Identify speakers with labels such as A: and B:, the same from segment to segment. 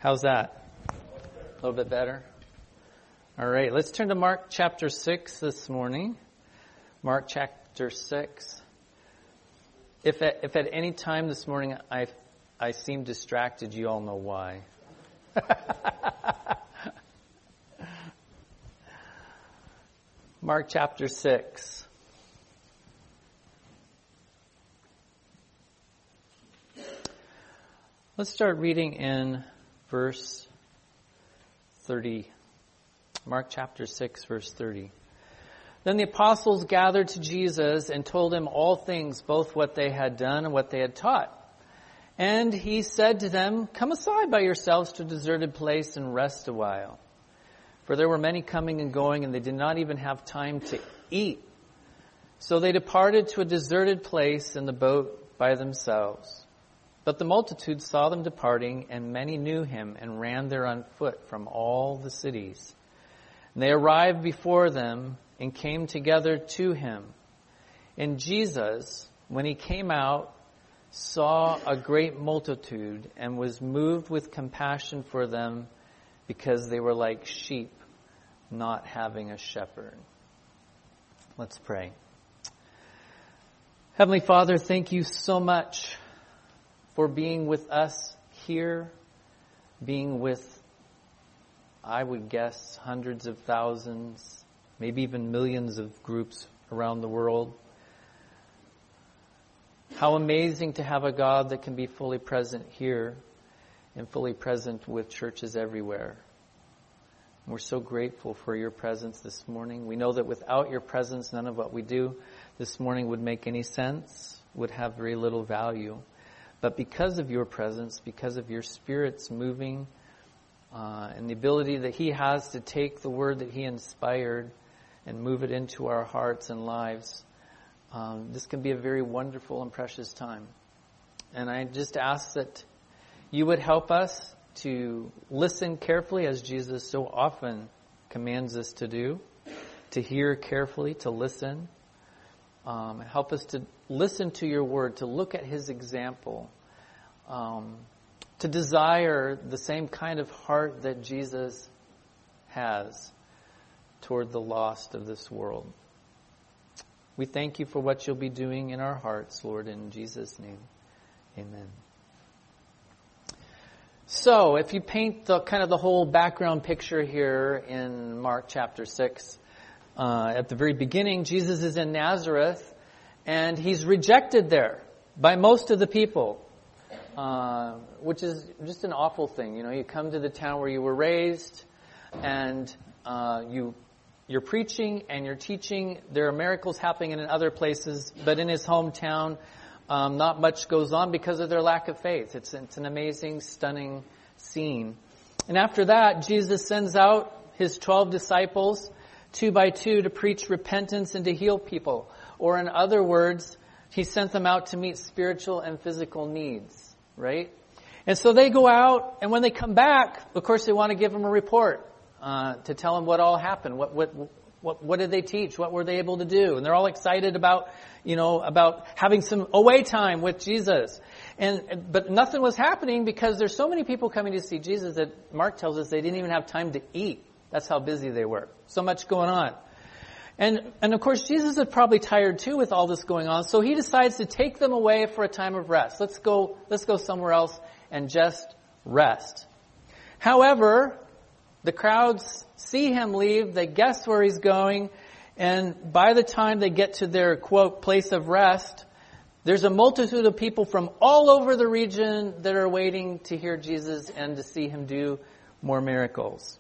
A: How's that? A little bit better? All right, let's turn to Mark chapter 6 this morning. Mark chapter 6. If at any time this morning I seem distracted, you all know why. Mark chapter 6. Let's start reading in verse 30. Mark chapter 6, verse 30. Then the apostles gathered to Jesus and told him all things, both what they had done and what they had taught. And he said to them, "Come aside by yourselves to a deserted place and rest a while." For there were many coming and going, and they did not even have time to eat. So they departed to a deserted place in the boat by themselves. But the multitude saw them departing, and many knew him and ran there on foot from all the cities. And they arrived before them and came together to him. And Jesus, when he came out, saw a great multitude and was moved with compassion for them because they were like sheep not having a shepherd. Let's pray. Heavenly Father, thank you so much for being with us here, being with, I would guess, hundreds of thousands, maybe even millions of groups around the world. How amazing to have a God that can be fully present here and fully present with churches everywhere. We're so grateful for your presence this morning. We know that without your presence, none of what we do this morning would make any sense, would have very little value. But because of your presence, because of your Spirit's moving, and the ability that he has to take the word that he inspired and move it into our hearts and lives, this can be a very wonderful and precious time. And I just ask that you would help us to listen carefully, as Jesus so often commands us to do, to hear carefully, to listen. Help us to listen to your word, to look at his example, to desire the same kind of heart that Jesus has toward the lost of this world. We thank you for what you'll be doing in our hearts, Lord, in Jesus' name. Amen. So, if you paint the kind of the whole background picture here in Mark chapter 6, at the very beginning, Jesus is in Nazareth, and he's rejected there by most of the people, which is just an awful thing. You know, you come to the town where you were raised, and you're preaching and you're teaching. There are miracles happening in other places, but in his hometown, not much goes on because of their lack of faith. It's an amazing, stunning scene. And after that, Jesus sends out his 12 disciples, 2 by 2, to preach repentance and to heal people. Or in other words, he sent them out to meet spiritual and physical needs, right? And so they go out, and when they come back, of course, they want to give them a report to tell them what all happened. What did they teach? What were they able to do? And they're all excited about having some away time with Jesus. But nothing was happening because there's so many people coming to see Jesus that Mark tells us they didn't even have time to eat. That's how busy they were. So much going on. And of course, Jesus is probably tired too with all this going on. So he decides to take them away for a time of rest. Let's go somewhere else and just rest. However, the crowds see him leave. They guess where he's going. And by the time they get to their, quote, place of rest, there's a multitude of people from all over the region that are waiting to hear Jesus and to see him do more miracles.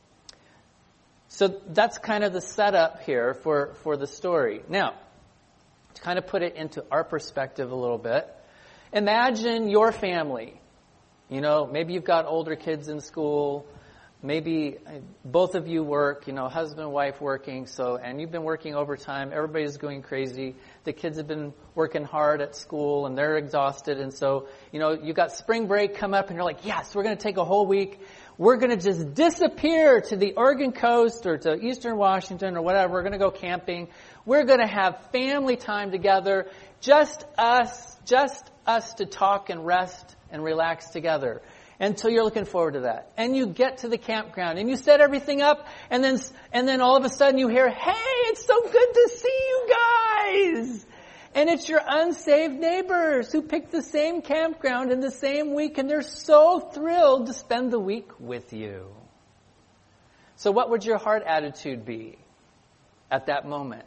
A: So that's kind of the setup here for the story. Now, to kind of put it into our perspective a little bit, imagine your family. You know, maybe you've got older kids in school. Maybe both of you work, husband and wife working, and you've been working overtime. Everybody's going crazy. The kids have been working hard at school and they're exhausted. And so, you got spring break come up and you're like, yes, we're going to take a whole week. We're going to just disappear to the Oregon coast or to Eastern Washington or whatever. We're going to go camping. We're going to have family time together. Just us, just us to talk and rest and relax together. And so you're looking forward to that. And you get to the campground and you set everything up, and then all of a sudden you hear, "Hey, it's so good to see you guys." And it's your unsaved neighbors who picked the same campground in the same week, and they're so thrilled to spend the week with you. So what would your heart attitude be at that moment?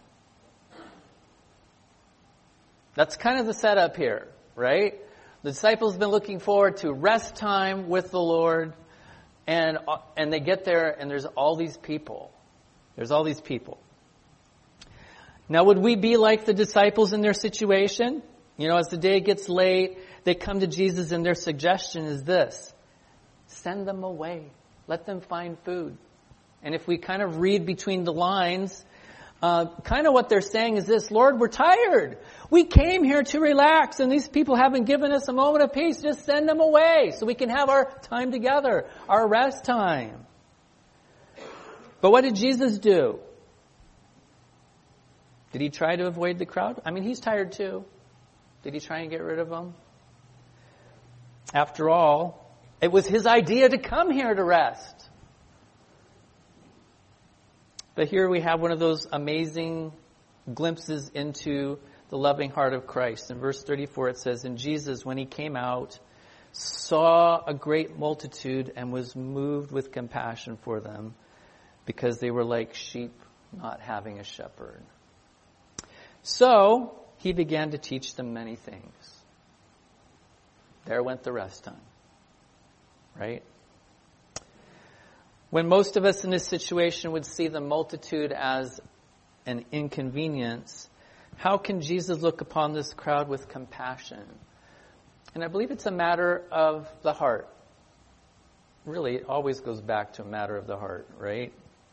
A: That's kind of the setup here, right? The disciples have been looking forward to rest time with the Lord, and they get there, and there's all these people. There's all these people. Now, would we be like the disciples in their situation? You know, as the day gets late, they come to Jesus, and their suggestion is this: send them away. Let them find food. And if we kind of read between the lines, kind of what they're saying is this: Lord, we're tired. We came here to relax, and these people haven't given us a moment of peace. Just send them away so we can have our time together, our rest time. But what did Jesus do? Did he try to avoid the crowd? I mean, he's tired too. Did he try and get rid of them? After all, it was his idea to come here to rest. But here we have one of those amazing glimpses into the loving heart of Christ. In verse 34 it says, "And Jesus, when he came out, saw a great multitude and was moved with compassion for them, because they were like sheep not having a shepherd. So he began to teach them many things." There went the rest time, right? When most of us in this situation would see the multitude as an inconvenience, how can Jesus look upon this crowd with compassion? And I believe it's a matter of the heart. Really, it always goes back to a matter of the heart, right?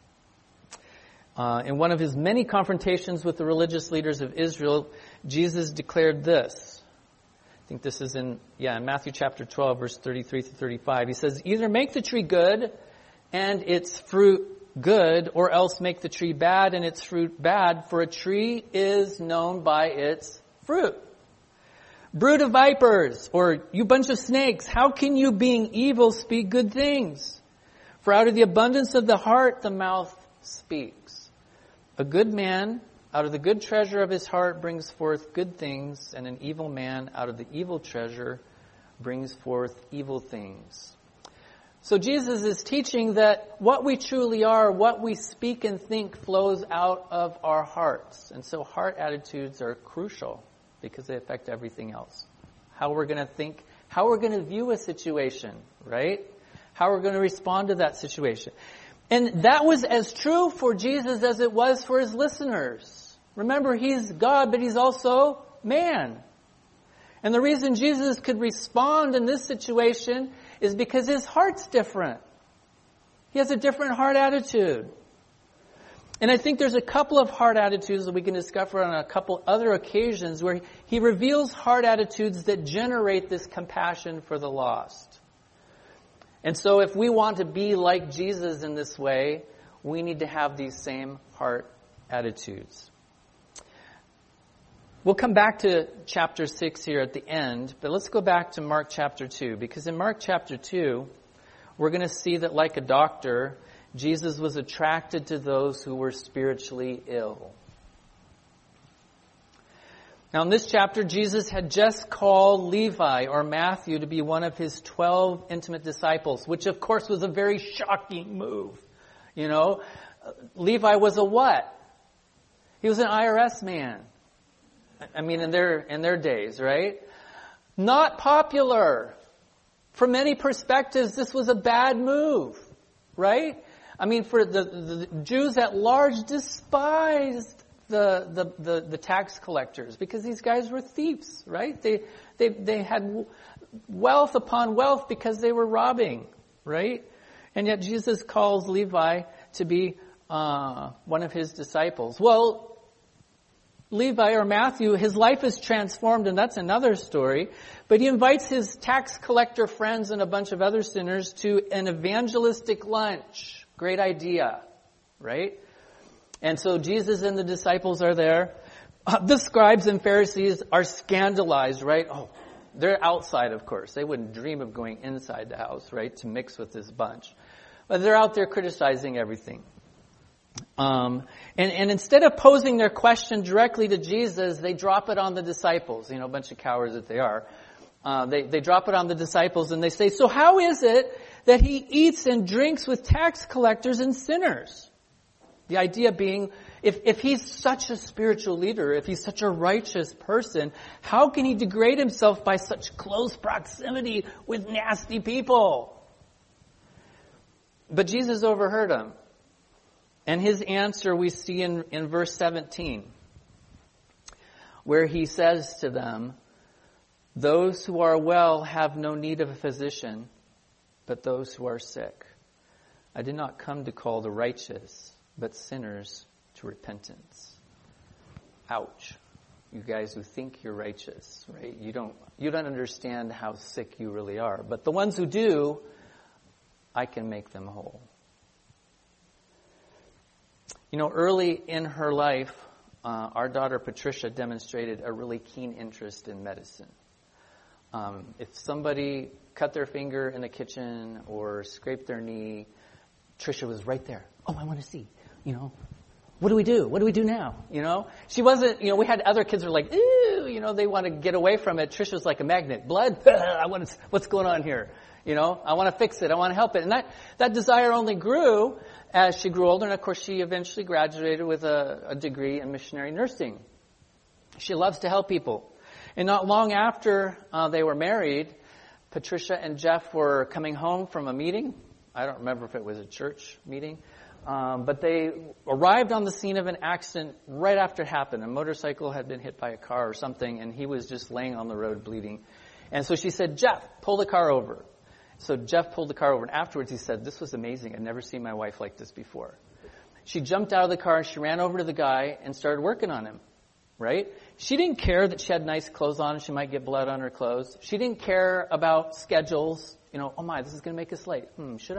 A: In one of his many confrontations with the religious leaders of Israel, Jesus declared this. I think this is in Matthew chapter 12, verse 33 to 35. He says, "Either make the tree good and its fruit good, or else make the tree bad and its fruit bad, for a tree is known by its fruit. Brood of vipers," or "you bunch of snakes, how can you, being evil, speak good things? For out of the abundance of the heart the mouth speaks. A good man out of the good treasure of his heart brings forth good things, and an evil man out of the evil treasure brings forth evil things." So Jesus is teaching that what we truly are, what we speak and think, flows out of our hearts. And so heart attitudes are crucial because they affect everything else. How we're going to think, how we're going to view a situation, right? How we're going to respond to that situation. And that was as true for Jesus as it was for his listeners. Remember, he's God, but he's also man. And the reason Jesus could respond in this situation is because his heart's different. He has a different heart attitude. And I think there's a couple of heart attitudes that we can discover on a couple other occasions where he reveals heart attitudes that generate this compassion for the lost. And so if we want to be like Jesus in this way, we need to have these same heart attitudes. We'll come back to chapter 6 here at the end, but let's go back to Mark chapter 2, because in Mark chapter 2, we're going to see that like a doctor, Jesus was attracted to those who were spiritually ill. Now in this chapter, Jesus had just called Levi or Matthew to be one of his 12 intimate disciples, which of course was a very shocking move. You know, Levi was a what? He was an IRS man. I mean, in their days, right? Not popular. From many perspectives, this was a bad move, right? I mean, for the Jews at large despised the tax collectors because these guys were thieves, right? They had wealth upon wealth because they were robbing, right? And yet Jesus calls Levi to be one of his disciples. Well, Levi or Matthew, his life is transformed, and that's another story. But he invites his tax collector friends and a bunch of other sinners to an evangelistic lunch. Great idea, right? And so Jesus and the disciples are there. The scribes and Pharisees are scandalized, right? Oh, They're outside, of course. They wouldn't dream of going inside the house, right, to mix with this bunch. But they're out there criticizing everything. And instead of posing their question directly to Jesus, they drop it on the disciples, a bunch of cowards that they are. They drop it on the disciples and they say, so how is it that he eats and drinks with tax collectors and sinners? The idea being, if he's such a spiritual leader, if he's such a righteous person, how can he degrade himself by such close proximity with nasty people? But Jesus overheard him. And his answer we see in verse 17, where he says to them, those who are well have no need of a physician, but those who are sick. I did not come to call the righteous, but sinners to repentance. Ouch. You guys who think you're righteous, right? You don't understand how sick you really are. But the ones who do, I can make them whole. Early in her life, our daughter Patricia demonstrated a really keen interest in medicine. If somebody cut their finger in the kitchen or scraped their knee, Tricia was right there. Oh, I want to see. What do we do? What do we do now? She wasn't, we had other kids who were like, ooh, they want to get away from it. Trisha's like a magnet. Blood? What's going on here? I want to fix it. I want to help it. And that desire only grew as she grew older. And of course, she eventually graduated with a degree in missionary nursing. She loves to help people. And not long after they were married, Patricia and Jeff were coming home from a meeting. I don't remember if it was a church meeting. But they arrived on the scene of an accident right after it happened. A motorcycle had been hit by a car or something, and he was just laying on the road bleeding. And so she said, Jeff, pull the car over. So Jeff pulled the car over, and afterwards he said, this was amazing. I'd never seen my wife like this before. She jumped out of the car, and she ran over to the guy and started working on him, right? She didn't care that she had nice clothes on and she might get blood on her clothes. She didn't care about schedules. Oh my, this is going to make us late. Should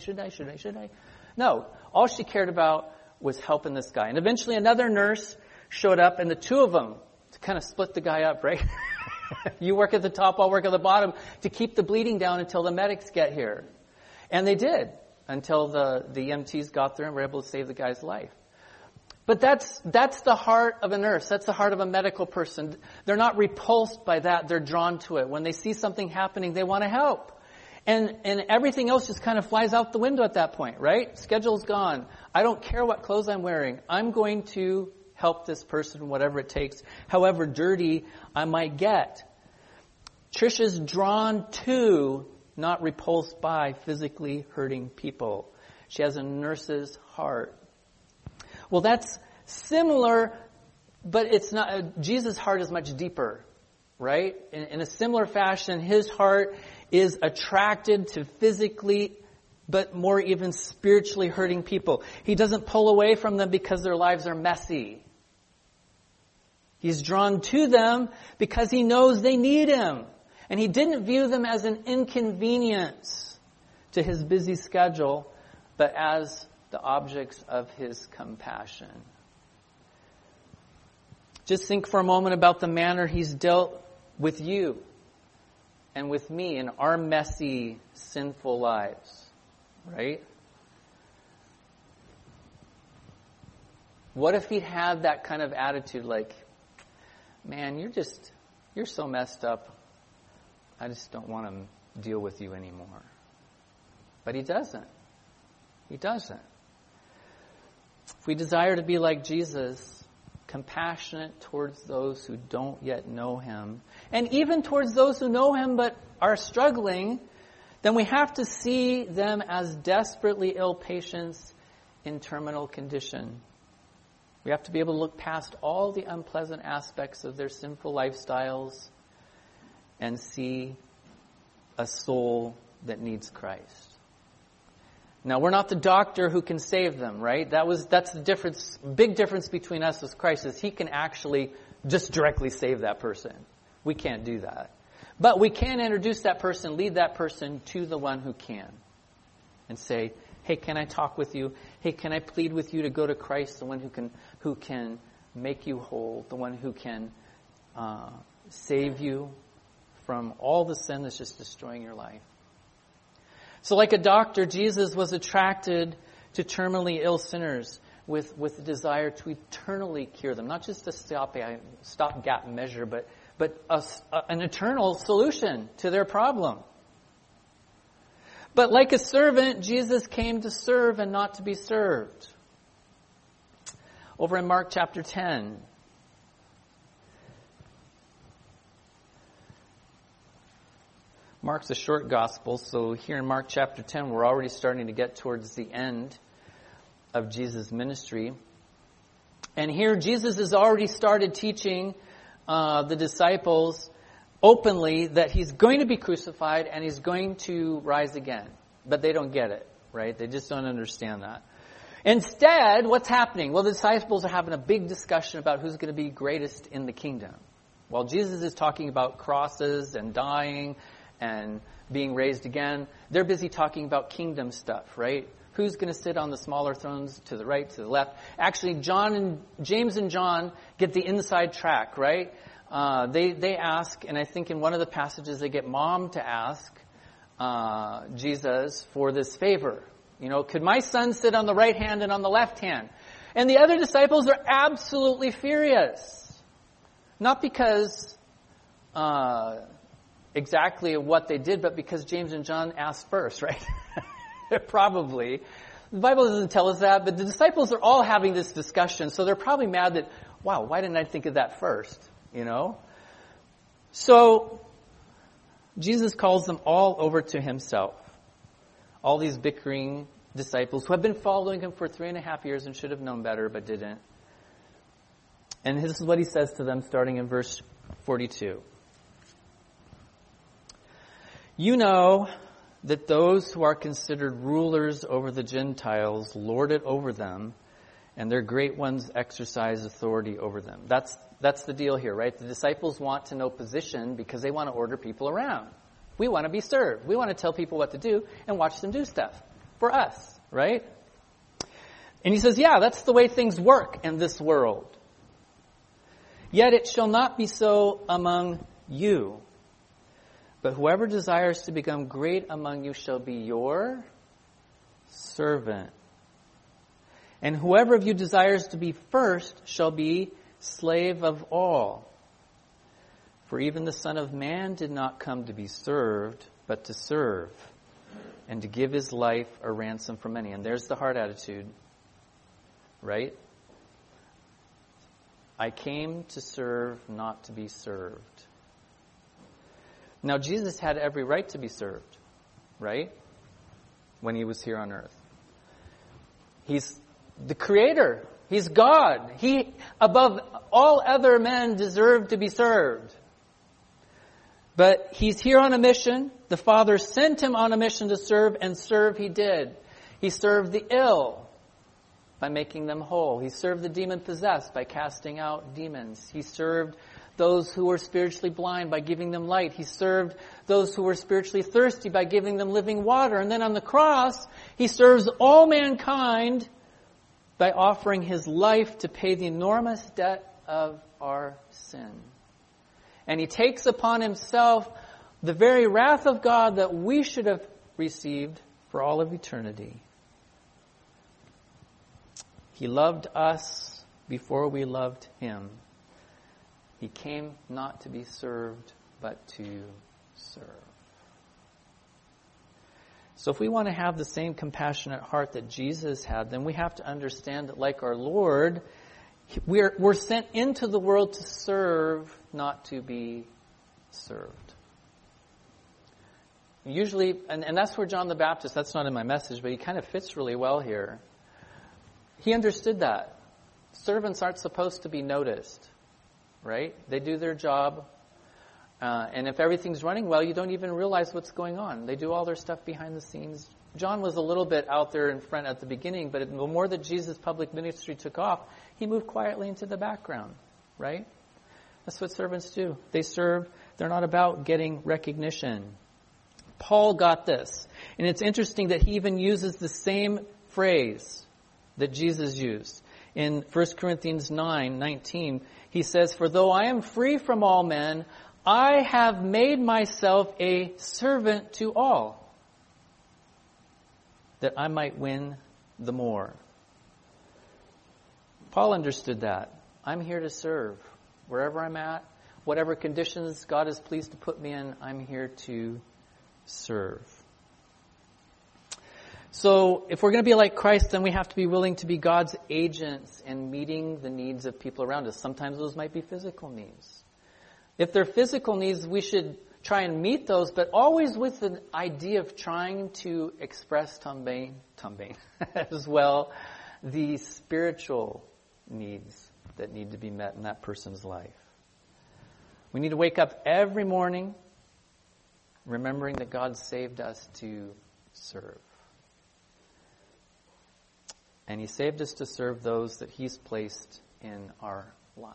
A: I? No, all she cared about was helping this guy. And eventually another nurse showed up, and the two of them kind of split the guy up, right? You work at the top, I'll work at the bottom to keep the bleeding down until the medics get here. And they did, until the EMTs got there and were able to save the guy's life. But that's the heart of a nurse. That's the heart of a medical person. They're not repulsed by that. They're drawn to it. When they see something happening, they want to help. And everything else just kind of flies out the window at that point, right? Schedule's gone. I don't care what clothes I'm wearing. I'm going to help this person, whatever it takes, however dirty I might get. Trisha's drawn to, not repulsed by, physically hurting people. She has a nurse's heart. Well, that's similar, but it's not. Jesus' heart is much deeper, right? In a similar fashion, his heart is attracted to physically, but more even spiritually hurting people. He doesn't pull away from them because their lives are messy. He's drawn to them because he knows they need him. And he didn't view them as an inconvenience to his busy schedule, but as the objects of his compassion. Just think for a moment about the manner he's dealt with you and with me in our messy, sinful lives, right? What if he had that kind of attitude like, man, you're so messed up, I just don't want to deal with you anymore. But he doesn't. He doesn't. If we desire to be like Jesus, compassionate towards those who don't yet know him, and even towards those who know him but are struggling, then we have to see them as desperately ill patients in terminal condition. We have to be able to look past all the unpleasant aspects of their sinful lifestyles and see a soul that needs Christ. Now, we're not the doctor who can save them, right? That's the difference, big difference between us as Christ is he can actually just directly save that person. We can't do that. But we can introduce that person, lead that person to the one who can. And say, hey, can I talk with you? Hey, can I plead with you to go to Christ, the one who can make you whole, the one who can save you from all the sin that's just destroying your life. So like a doctor, Jesus was attracted to terminally ill sinners with a desire to eternally cure them. Not just a stopgap measure, but an eternal solution to their problem. But like a servant, Jesus came to serve and not to be served. Over in Mark chapter 10. Mark's a short gospel, so here in Mark chapter 10, we're already starting to get towards the end of Jesus' ministry. And here Jesus has already started teaching the disciples openly that he's going to be crucified and he's going to rise again. But they don't get it, right? They just don't understand that. Instead, what's happening? Well, the disciples are having a big discussion about who's going to be greatest in the kingdom. While Jesus is talking about crosses and dying and being raised again, they're busy talking about kingdom stuff, right? Who's going to sit on the smaller thrones to the right, to the left? Actually, James and John get the inside track, right? They ask, and I think in one of the passages they get Mom to ask Jesus for this favor. Could my son sit on the right hand and on the left hand? And the other disciples are absolutely furious. Not because exactly what they did, but because James and John asked first, right? Probably. The Bible doesn't tell us that, but the disciples are all having this discussion, so they're probably mad that, wow, why didn't I think of that first? So, Jesus calls them all over to himself. All these bickering disciples who have been following him for 3.5 years and should have known better, but didn't. And this is what he says to them starting in verse 42. You know that those who are considered rulers over the Gentiles lord it over them, and their great ones exercise authority over them. That's the deal here, right? The disciples want to know position because they want to order people around. We want to be served. We want to tell people what to do and watch them do stuff for us, right? And he says, yeah, that's the way things work in this world. Yet it shall not be so among you. But whoever desires to become great among you shall be your servant. And whoever of you desires to be first shall be slave of all. For even the Son of Man did not come to be served, but to serve, and to give his life a ransom for many. And there's the heart attitude, right? I came to serve, not to be served. Now, Jesus had every right to be served, right? When he was here on earth. He's the Creator. He's God. He, above all other men, deserved to be served. But he's here on a mission. The Father sent him on a mission to serve, and serve he did. He served the ill by making them whole. He served the demon-possessed by casting out demons. He served those who were spiritually blind by giving them light. He served those who were spiritually thirsty by giving them living water. And then on the cross, he serves all mankind by offering his life to pay the enormous debt of our sin. And he takes upon himself the very wrath of God that we should have received for all of eternity. He loved us before we loved him. He came not to be served, but to serve. So if we want to have the same compassionate heart that Jesus had, then we have to understand that like our Lord, we're sent into the world to serve, not to be served. Usually, and that's where John the Baptist, that's not in my message, but he kind of fits really well here. He understood that. Servants aren't supposed to be noticed, right? They do their job. And if everything's running well, you don't even realize what's going on. They do all their stuff behind the scenes. John was a little bit out there in front at the beginning, but the more that Jesus' public ministry took off, he moved quietly into the background, right? That's what servants do. They serve. They're not about getting recognition. Paul got this. And it's interesting that he even uses the same phrase that Jesus used. In 1 Corinthians 9:19, he says, "For though I am free from all men, I have made myself a servant to all, that I might win the more. Paul understood that. I'm here to serve. Wherever I'm at, whatever conditions God is pleased to put me in, I'm here to serve. So if we're going to be like Christ, then we have to be willing to be God's agents in meeting the needs of people around us. Sometimes those might be physical needs. If they're physical needs, we should try and meet those, but always with the idea of trying to express também, as well, the spiritual needs that need to be met in that person's life. We need to wake up every morning remembering that God saved us to serve. And He saved us to serve those that He's placed in our lives.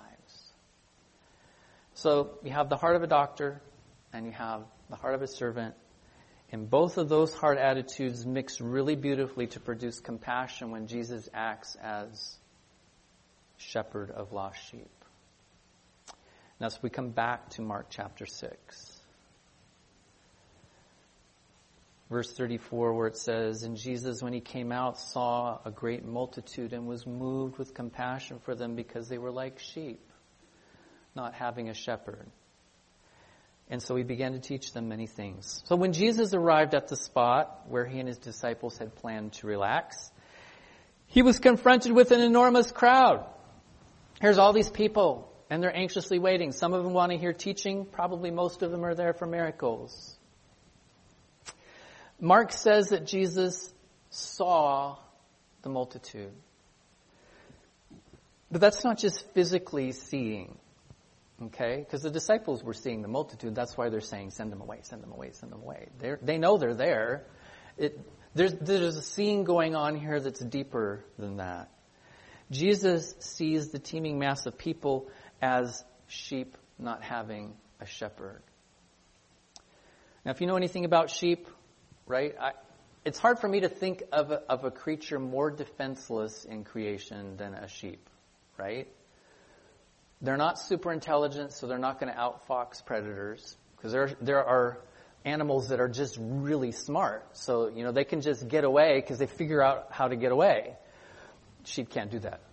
A: So you have the heart of a doctor and you have the heart of a servant. And both of those heart attitudes mix really beautifully to produce compassion when Jesus acts as shepherd of lost sheep. Now, so we come back to Mark chapter 6. Verse 34, where it says, And Jesus, when He came out, saw a great multitude and was moved with compassion for them because they were like sheep, not having a shepherd. And so He began to teach them many things. So when Jesus arrived at the spot where He and His disciples had planned to relax, He was confronted with an enormous crowd. Here's all these people, and they're anxiously waiting. Some of them want to hear teaching. Probably most of them are there for miracles. Mark says that Jesus saw the multitude. But that's not just physically seeing. Okay? Because the disciples were seeing the multitude. That's why they're saying, send them away, send them away, send them away. They know they're there. There's a seeing going on here that's deeper than that. Jesus sees the teeming mass of people as sheep not having a shepherd. Now, if you know anything about sheep, right, it's hard for me to think of a creature more defenseless in creation than a sheep, right? They're not super intelligent, so they're not going to outfox predators, because there are animals that are just really smart. So, they can just get away because they figure out how to get away. Sheep can't do that,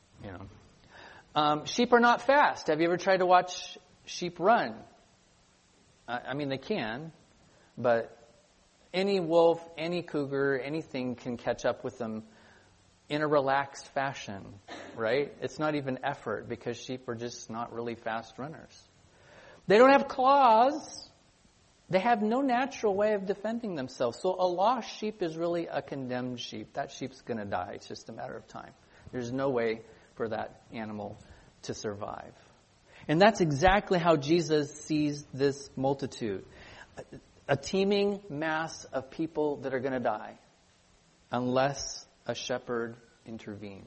A: Sheep are not fast. Have you ever tried to watch sheep run? I mean, they can, but any wolf, any cougar, anything can catch up with them in a relaxed fashion, right? It's not even effort because sheep are just not really fast runners. They don't have claws. They have no natural way of defending themselves. So a lost sheep is really a condemned sheep. That sheep's going to die. It's just a matter of time. There's no way for that animal to survive. And that's exactly how Jesus sees this multitude. A teeming mass of people that are going to die unless a shepherd intervenes.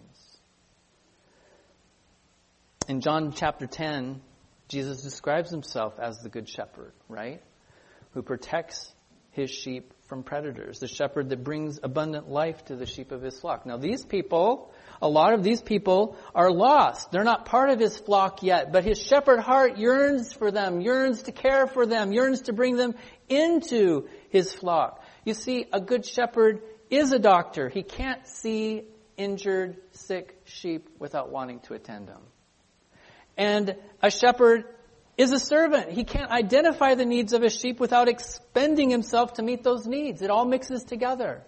A: In John chapter 10, Jesus describes Himself as the good shepherd, right? Who protects His sheep from predators. The shepherd that brings abundant life to the sheep of His flock. Now these people, a lot of these people are lost. They're not part of His flock yet, but His shepherd heart yearns for them, yearns to care for them, yearns to bring them into His flock. You see, a good shepherd is a doctor. He can't see injured, sick sheep without wanting to attend them. And a shepherd is a servant. He can't identify the needs of a sheep without expending himself to meet those needs. It all mixes together.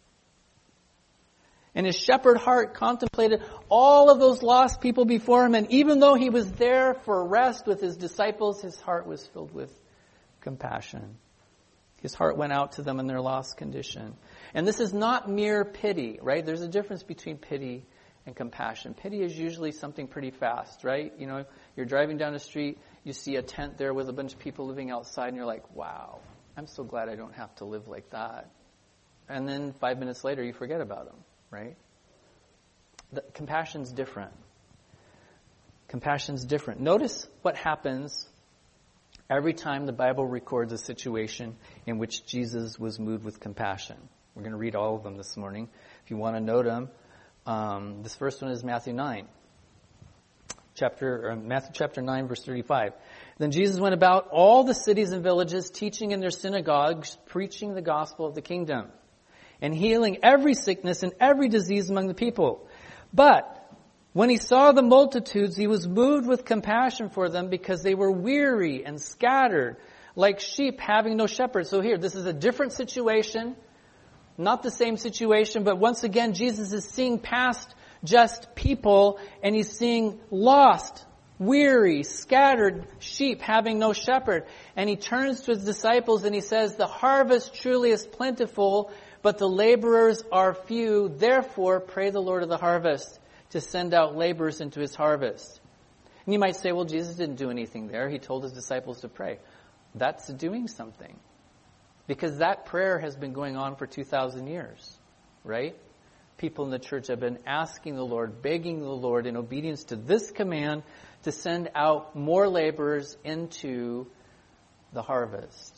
A: And His shepherd heart contemplated all of those lost people before Him. And even though He was there for rest with His disciples, His heart was filled with compassion. His heart went out to them in their lost condition. And this is not mere pity, right? There's a difference between pity and compassion. Pity is usually something pretty fast, right? You're driving down the street, you see a tent there with a bunch of people living outside, and you're like, wow, I'm so glad I don't have to live like that. And then 5 minutes later, you forget about them, right? Compassion's different. Compassion's different. Notice what happens every time the Bible records a situation in which Jesus was moved with compassion. We're going to read all of them this morning. If you want to note them, this first one is Matthew 9. Matthew chapter 9, verse 35. Then Jesus went about all the cities and villages, teaching in their synagogues, preaching the gospel of the kingdom, and healing every sickness and every disease among the people. But when he saw the multitudes, he was moved with compassion for them because they were weary and scattered, like sheep having no shepherd. So here, this is a different situation, not the same situation, but once again, Jesus is seeing past just people, and he's seeing lost, weary, scattered sheep having no shepherd. And he turns to his disciples and he says, the harvest truly is plentiful, but the laborers are few. Therefore, pray the Lord of the harvest to send out laborers into his harvest. And you might say, well, Jesus didn't do anything there. He told his disciples to pray. That's doing something. Because that prayer has been going on for 2,000 years, right? People in the church have been asking the Lord, begging the Lord in obedience to this command to send out more laborers into the harvest.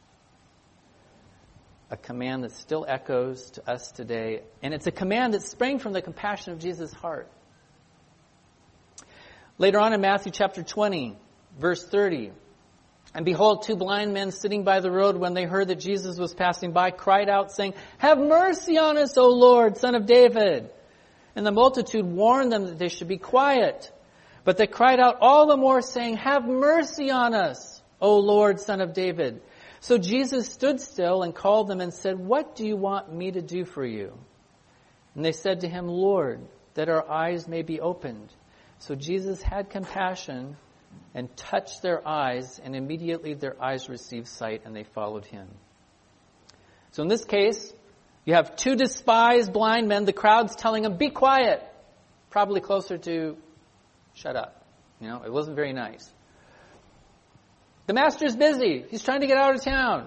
A: A command that still echoes to us today. And it's a command that sprang from the compassion of Jesus' heart. Later on in Matthew chapter 20, verse 30, and behold, 2 blind men sitting by the road, when they heard that Jesus was passing by, cried out, saying, have mercy on us, O Lord, Son of David. And the multitude warned them that they should be quiet. But they cried out all the more, saying, have mercy on us, O Lord, Son of David. So Jesus stood still and called them and said, what do you want me to do for you? And they said to him, Lord, that our eyes may be opened. So Jesus had compassion and touched their eyes, and immediately their eyes received sight, and they followed him. So in this case, you have 2 despised blind men. The crowd's telling them, be quiet. Probably closer to, shut up. It wasn't very nice. The master's busy. He's trying to get out of town.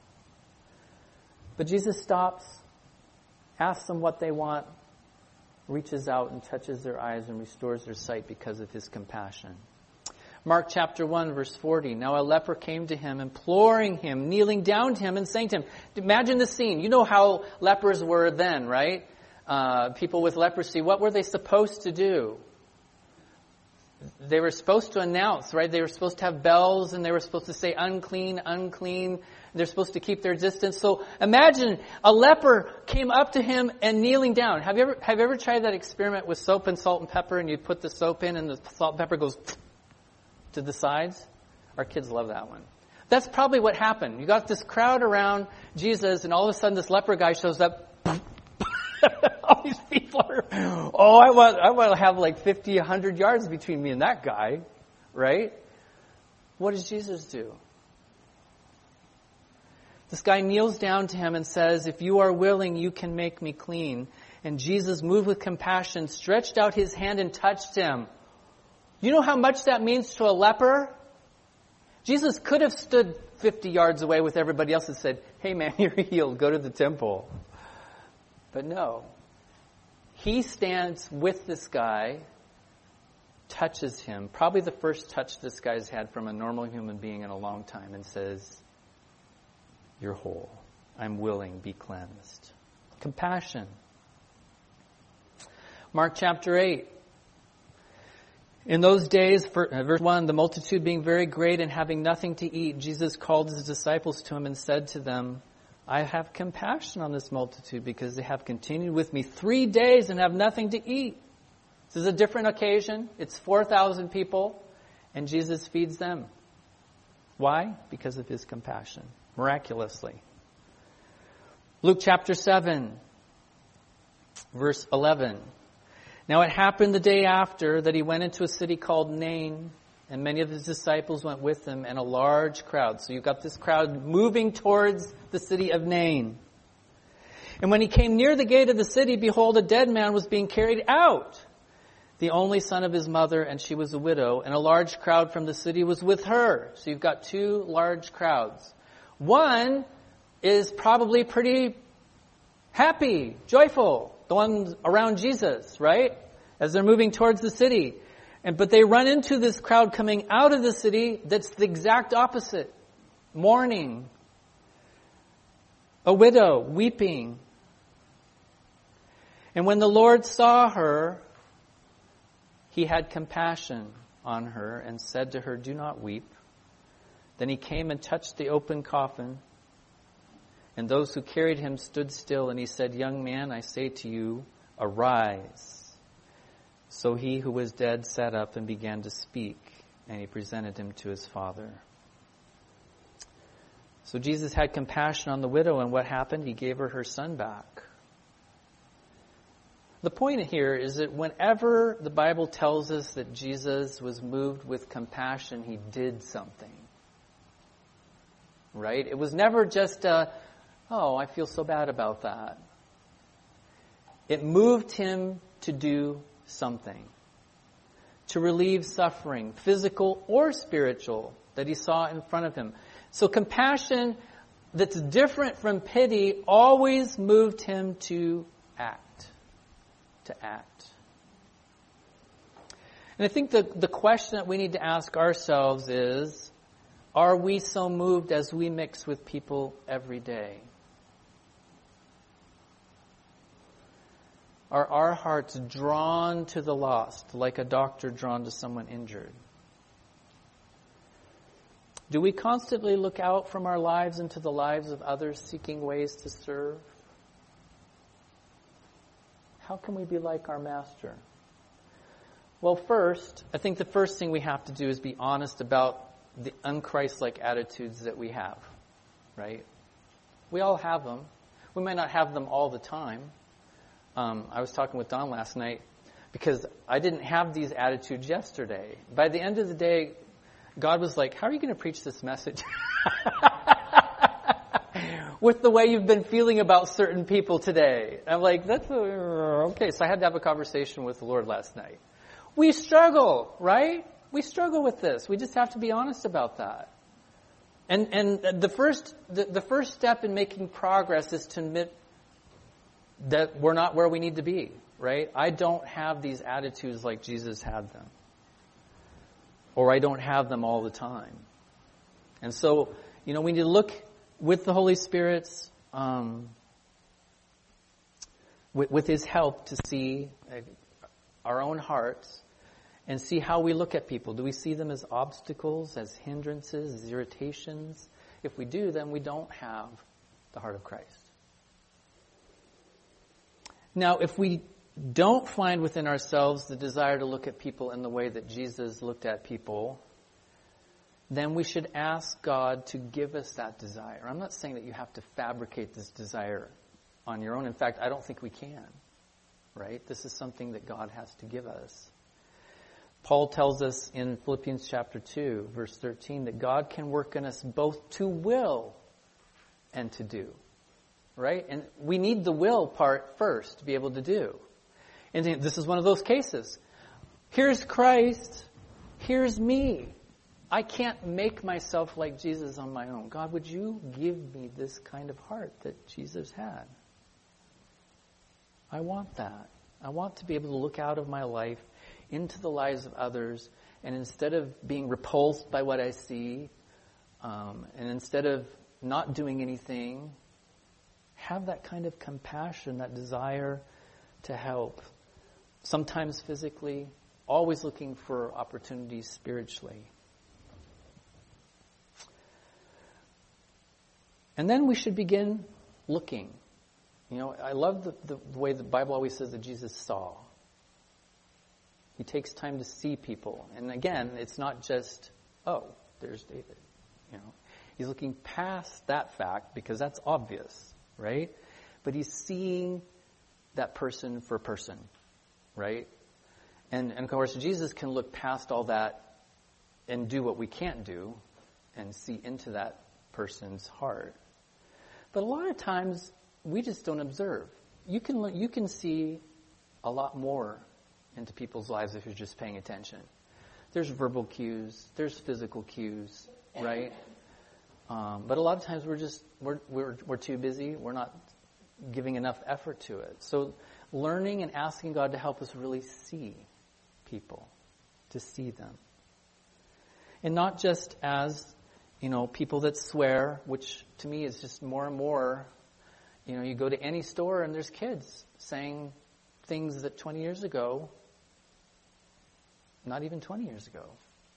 A: But Jesus stops, asks them what they want, reaches out and touches their eyes and restores their sight because of his compassion. Mark chapter 1, verse 40. Now a leper came to him, imploring him, kneeling down to him and saying to him, imagine the scene. You know how lepers were then, right? People with leprosy, what were they supposed to do? They were supposed to announce, right? They were supposed to have bells, and they were supposed to say unclean, unclean. They're supposed to keep their distance. So imagine a leper came up to him and kneeling down. Have you ever tried that experiment with soap and salt and pepper, and you put the soap in and the salt and pepper goes to the sides? Our kids love that one. That's probably what happened. You got this crowd around Jesus, and all of a sudden this leper guy shows up. All these people are, I want to have like 50, 100 yards between me and that guy, right? What does Jesus do? This guy kneels down to him and says, if you are willing, you can make me clean. And Jesus, moved with compassion, stretched out his hand and touched him. You know how much that means to a leper? Jesus could have stood 50 yards away with everybody else and said, hey man, you're healed, go to the temple. But no, he stands with this guy, touches him, probably the first touch this guy's had from a normal human being in a long time, and says, you're whole. I'm willing, be cleansed. Compassion. Mark chapter 8. In those days, verse 1, the multitude being very great and having nothing to eat, Jesus called his disciples to him and said to them, I have compassion on this multitude because they have continued with me 3 days and have nothing to eat. This is a different occasion. It's 4,000 people, and Jesus feeds them. Why? Because of his compassion, miraculously. Luke chapter 7, verse 11. Now it happened the day after that he went into a city called Nain, and many of his disciples went with him, and a large crowd. So you've got this crowd moving towards the city of Nain. And when he came near the gate of the city, behold, a dead man was being carried out, the only son of his mother, and she was a widow, and a large crowd from the city was with her. So you've got 2 large crowds. One is probably pretty happy, joyful, the one around Jesus, right? As they're moving towards the city. But they run into this crowd coming out of the city that's the exact opposite. Mourning. A widow weeping. And when the Lord saw her, he had compassion on her and said to her, do not weep. Then he came and touched the open coffin, and those who carried him stood still, and he said, "Young man, I say to you, arise." So he who was dead sat up and began to speak, and he presented him to his father. So Jesus had compassion on the widow, and what happened? He gave her son back. The point here is that whenever the Bible tells us that Jesus was moved with compassion, he did something. Right? It was never just oh, I feel so bad about that. It moved him to do something. To relieve suffering, physical or spiritual, that he saw in front of him. So compassion that's different from pity always moved him to act. And I think the question that we need to ask ourselves is, are we so moved as we mix with people every day? Are our hearts drawn to the lost, like a doctor drawn to someone injured? Do we constantly look out from our lives into the lives of others, seeking ways to serve? How can we be like our Master? Well, first, I think the first thing we have to do is be honest about the un-Christ-like attitudes that we have, right? We all have them. We might not have them all the time. I was talking with Don last night because I didn't have these attitudes yesterday. By the end of the day, God was like, how are you going to preach this message? With the way you've been feeling about certain people today. I'm like, okay. So I had to have a conversation with the Lord last night. We struggle, right? We struggle with this. We just have to be honest about that. And the first step in making progress is to admit that we're not where we need to be, right? I don't have these attitudes like Jesus had them. Or I don't have them all the time. And so, we need to look with the Holy Spirit's, with His help to see our own hearts and see how we look at people. Do we see them as obstacles, as hindrances, as irritations? If we do, then we don't have the heart of Christ. Now, if we don't find within ourselves the desire to look at people in the way that Jesus looked at people, then we should ask God to give us that desire. I'm not saying that you have to fabricate this desire on your own. In fact, I don't think we can, right? This is something that God has to give us. Paul tells us in Philippians chapter 2, verse 13, that God can work in us both to will and to do, right? And we need the will part first to be able to do. And this is one of those cases. Here's Christ. Here's me. I can't make myself like Jesus on my own. God, would you give me this kind of heart that Jesus had? I want that. I want to be able to look out of my life into the lives of others, and instead of being repulsed by what I see, and instead of not doing anything, have that kind of compassion, that desire to help. Sometimes physically, always looking for opportunities spiritually. And then we should begin looking. I love the way the Bible always says that Jesus saw. He takes time to see people. And again, it's not just, oh, there's David. He's looking past that fact because that's obvious, right? But he's seeing that person for person, right? And of course, Jesus can look past all that and do what we can't do and see into that person's heart. But a lot of times, we just don't observe. You can see a lot more into people's lives if you're just paying attention. There's verbal cues, there's physical cues, right? But a lot of times we're too busy. We're not giving enough effort to it. So learning and asking God to help us really see people, to see them, and not just as people that swear, which to me is just more and more. You go to any store and there's kids saying things that 20 years ago, not even 20 years ago.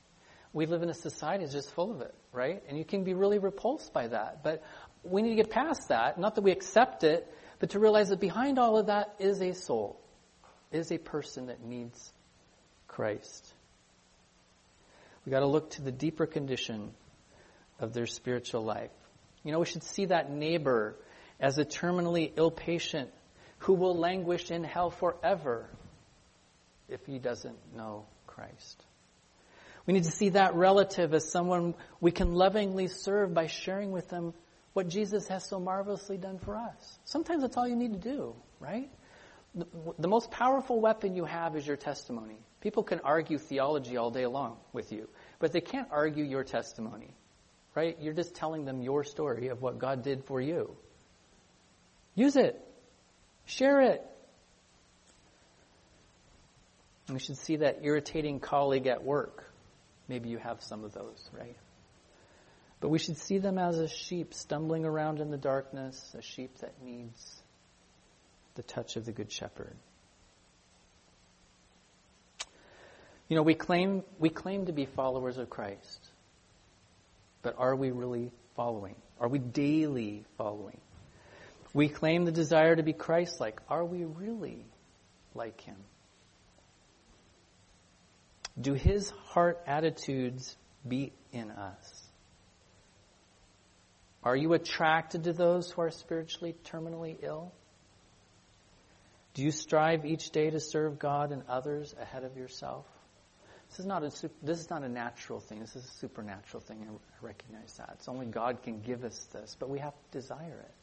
A: we live in a society that's just full of it, right? And you can be really repulsed by that. But we need to get past that. Not that we accept it, but to realize that behind all of that is a soul, is a person that needs Christ. We got to look to the deeper condition of their spiritual life. You know, we should see that neighbor as a terminally ill patient who will languish in hell forever if he doesn't know Christ. We need to see that relative as someone we can lovingly serve by sharing with them what Jesus has so marvelously done for us. Sometimes that's all you need to do, right? The most powerful weapon you have is your testimony. People can argue theology all day long with you, but they can't argue your testimony, right? You're just telling them your story of what God did for you. Use it. Share it. And we should see that irritating colleague at work. Maybe you have some of those, right? But we should see them as a sheep stumbling around in the darkness, a sheep that needs the touch of the Good Shepherd. You know, we claim to be followers of Christ. But are we really following? Are we daily following? We claim the desire to be Christ-like. Are we really like Him? Do His heart attitudes beat in us? Are you attracted to those who are spiritually terminally ill? Do you strive each day to serve God and others ahead of yourself? This is not a natural thing. This is a supernatural thing. I recognize that. It's only God can give us this, but we have to desire it.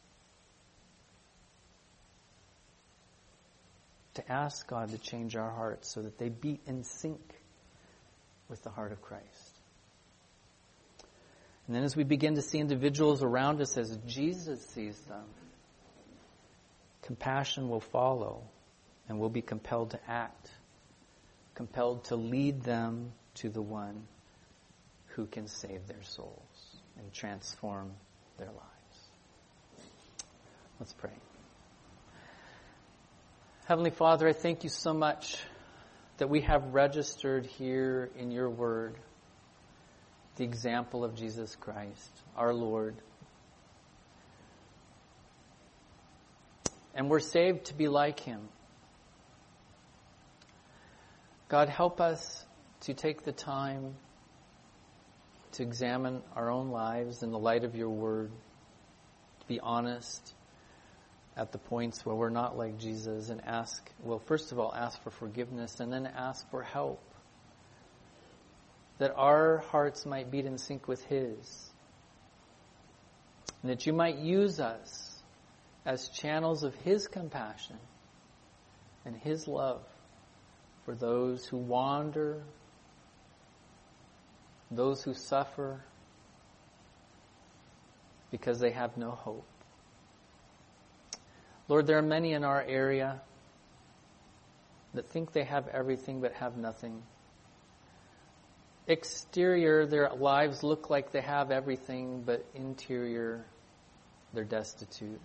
A: To ask God to change our hearts so that they beat in sync with the heart of Christ. And then as we begin to see individuals around us as Jesus sees them, compassion will follow and we'll be compelled to act, compelled to lead them to the one who can save their souls and transform their lives. Let's pray. Heavenly Father, I thank you so much that we have registered here in your word the example of Jesus Christ, our Lord. And we're saved to be like Him. God, help us to take the time to examine our own lives in the light of your word, to be honest at the points where we're not like Jesus, and first of all, ask for forgiveness and then ask for help, that our hearts might beat in sync with His, and that you might use us as channels of His compassion and His love for those who wander, those who suffer because they have no hope. Lord, there are many in our area that think they have everything but have nothing. Exterior, their lives look like they have everything, but interior, they're destitute.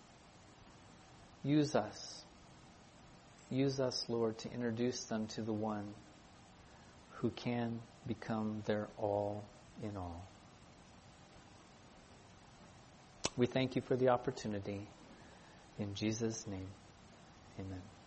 A: Use us. Use us, Lord, to introduce them to the one who can become their all in all. We thank you for the opportunity. In Jesus' name, amen.